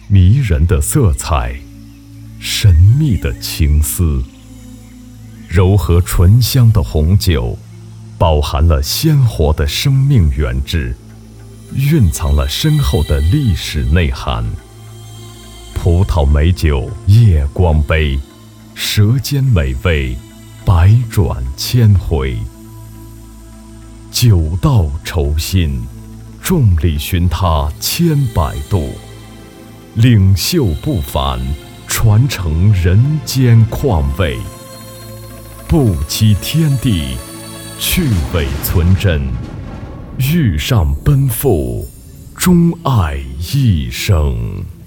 迷人的色彩，神秘的情思。柔和醇香的红酒，饱含了鲜活的生命原质，蕴藏了深厚的历史内涵。葡萄美酒夜光杯，舌尖美味，百转千回。酒到酬新，众里寻他千百度。领袖不凡，传承人间况味。不欺天地，去伪存真，欲上奔赴，钟爱一生。